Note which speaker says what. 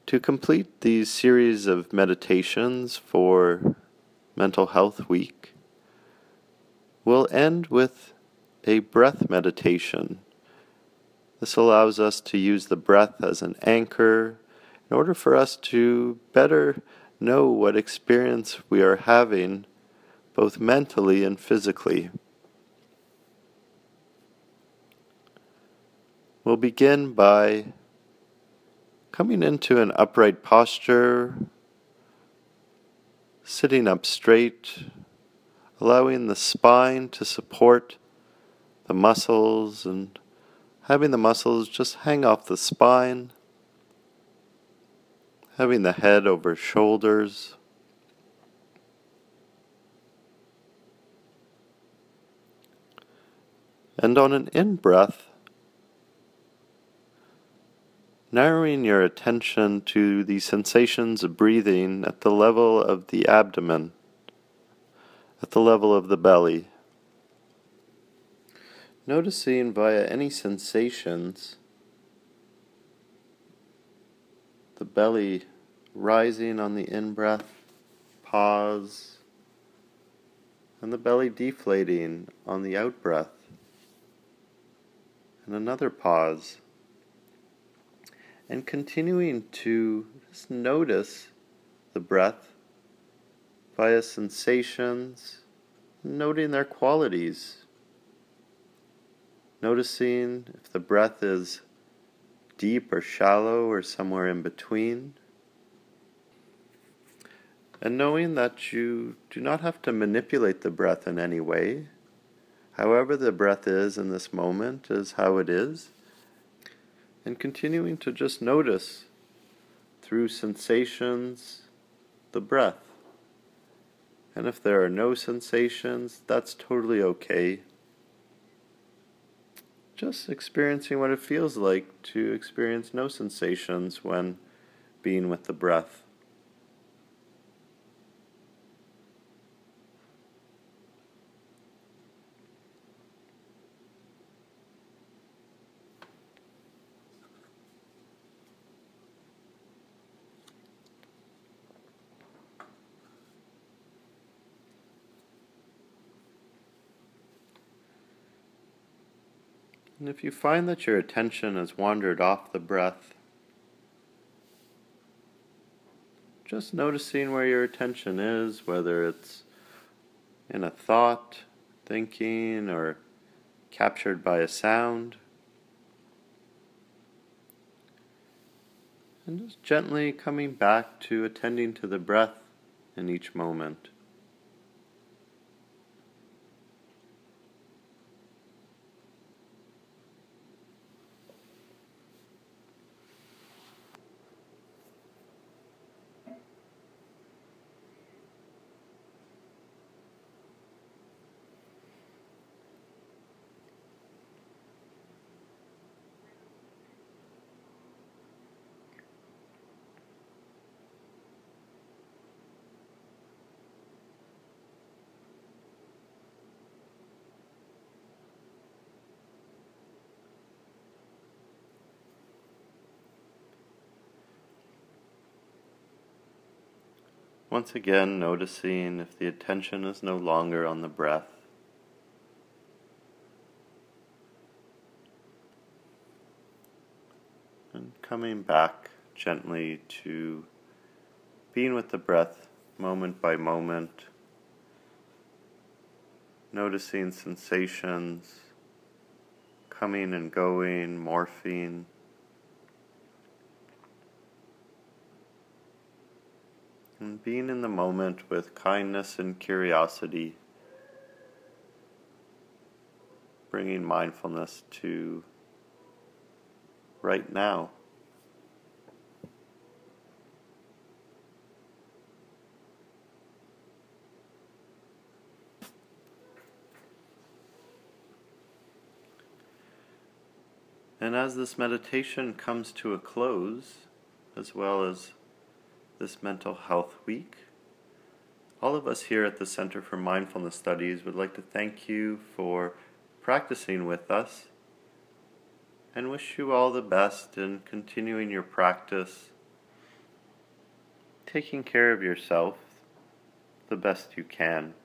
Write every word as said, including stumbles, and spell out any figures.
Speaker 1: To complete these series of meditations for Mental Health Week, we'll end with a breath meditation. This allows us to use the breath as an anchor in order for us to better know what experience we are having, both mentally and physically. We'll begin by coming into an upright posture, sitting up straight, allowing the spine to support the muscles and having the muscles just hang off the spine, having the head over shoulders. And on an in-breath, narrowing your attention to the sensations of breathing at the level of the abdomen, at the level of the belly. Noticing via any sensations the belly rising on the in-breath, pause, and the belly deflating on the out-breath, and another pause. And continuing to just notice the breath via sensations, noting their qualities. Noticing if the breath is deep or shallow or somewhere in between. And knowing that you do not have to manipulate the breath in any way. However the breath is in this moment is how it is. And continuing to just notice through sensations the breath. And if there are no sensations, that's totally okay. Just experiencing what it feels like to experience no sensations when being with the breath. And if you find that your attention has wandered off the breath, just noticing where your attention is, whether it's in a thought, thinking, or captured by a sound. And just gently coming back to attending to the breath in each moment. Once again, noticing if the attention is no longer on the breath. And coming back gently to being with the breath moment by moment. Noticing sensations coming and going, morphing. And being in the moment with kindness and curiosity, bringing mindfulness to right now. And as this meditation comes to a close, as well as this Mental Health Week, all of us here at the Center for Mindfulness Studies would like to thank you for practicing with us and wish you all the best in continuing your practice taking care of yourself the best you can.